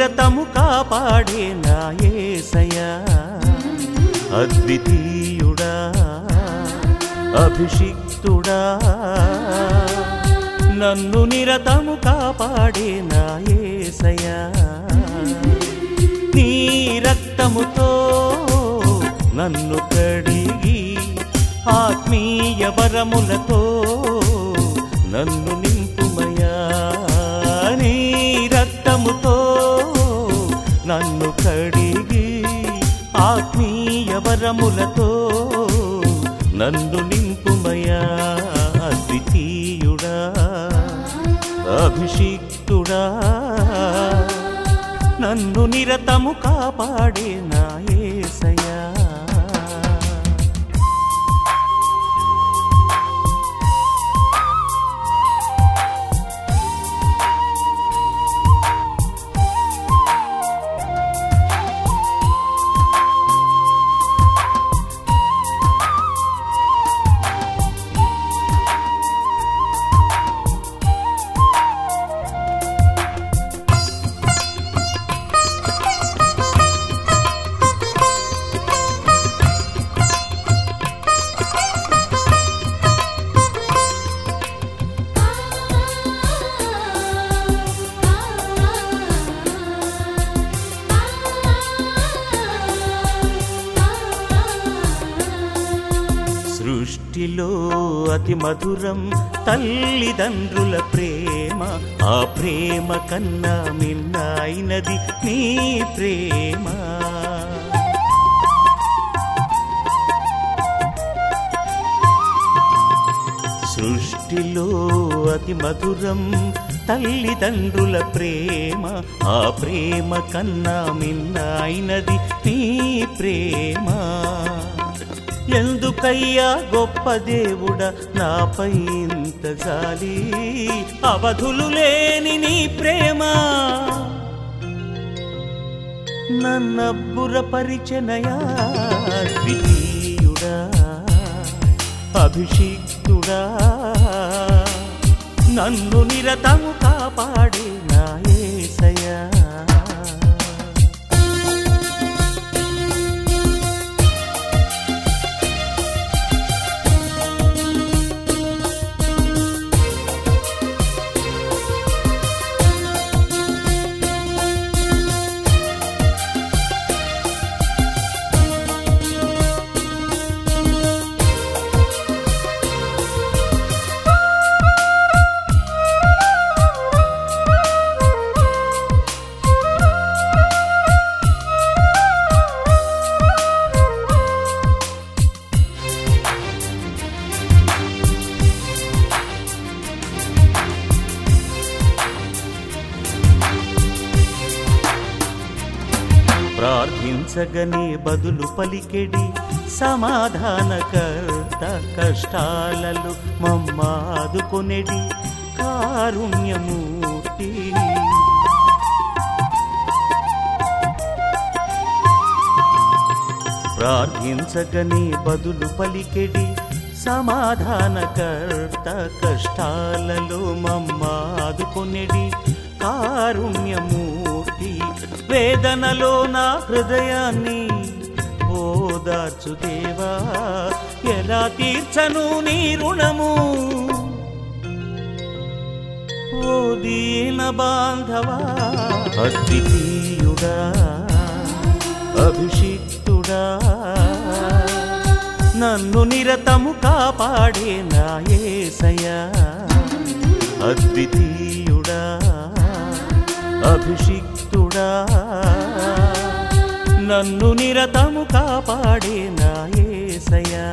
నిరతము కాపాడే నా యేసయ్యా అద్వితీయుడా అభిషిక్తుడా నన్ను నిరతము కాపాడే నా యేసయ్యా నీ రక్తముతో నన్ను కడిగి ఆత్మీయ వరములతో నన్ను నింపుమయా నీ రక్తముతో నన్ను కడిగి ఆత్మీయ వరములతో నన్ను నింపుమయా అద్వితీయుడా అభిషిక్తుడా నన్ను నిరతము కాపాడే నా యేసయ్యా సృష్టిలో అతి మధురం తల్లిదండ్రుల ప్రేమ ఆ ప్రేమ కన్నా మిన్నైనది నీ ప్రేమ సృష్టిలో అతి మధురం తల్లిదండ్రుల ప్రేమ ఆ ప్రేమ కన్నా మిన్నైనది నీ ప్రేమ ఎందుకయ్యా గొప్ప దేవుడా నాపై ఇంత జాలి అవధులు లేని నీ ప్రేమ నన్నబ్బురపరిచెనయా ద్వితీయుడా అభిషిక్తుడా నన్ను నిరతము కాపాడే నా యేసయ్యా ప్రార్థించగనే బదులు పలికెడి సమాధానకర్త కష్టాలలో మమ్మాదుకొనెడి కారుణ్యమూర్తి ప్రార్థించగనే బదులు పలికెడి సమాధానకర్త కష్టాలలో మమ్మాదుకొనెడి కారుణ్యమూర్తి వేదనలో నా హృదయాన్ని ఓదార్చు దేవా ఎలా తీర్చను నీ రుణము ఓ దీన బాంధవా అద్వితీయుడా అభిషిక్తుడా నన్ను నిరతము కాపాడే నా యేసయ్యా అద్వితీయుడా అభిషిక్తుడా నన్ను నిరతము కాపాడే నా యేసయ్యా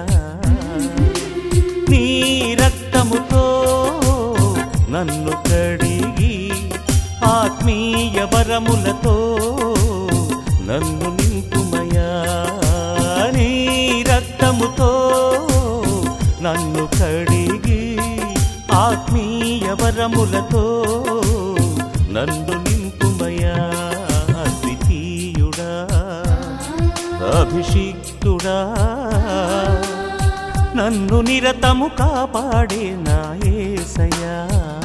నీ రక్తముతో నన్ను కడిగి ఆత్మీయ వరములతో నన్ను నింపుమయా నీ రక్తముతో నన్ను కడిగి ఆత్మీయ వరములతో నన్ను నింపుమయా అద్వితీయుడా అభిషిక్తుడా నన్ను నిరతము కాపాడే నా యేసయ్యా